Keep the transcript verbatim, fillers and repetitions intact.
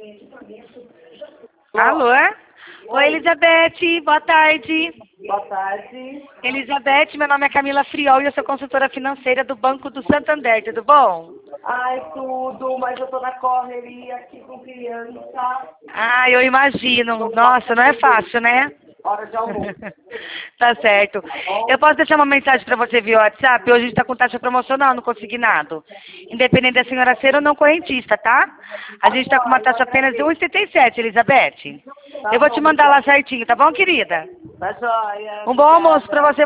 Alô? Oi, Elizabeth, boa tarde. Boa tarde. Elizabeth, meu nome é Camila Friol e eu sou consultora financeira do Banco do Santander, tudo bom? Ai, tudo, mas eu tô na correria aqui com criança. Ah, eu imagino. Nossa, não é fácil, né? Hora de almoço. Tá certo. Eu posso deixar uma mensagem para você via WhatsApp? Hoje a gente está com taxa promocional no consignado. Independente da senhora ser ou não correntista, tá? A gente está com uma taxa apenas de um vírgula setenta e sete, Elizabeth. Eu vou te mandar lá certinho, tá bom, querida? Tá joia. Um bom almoço para você.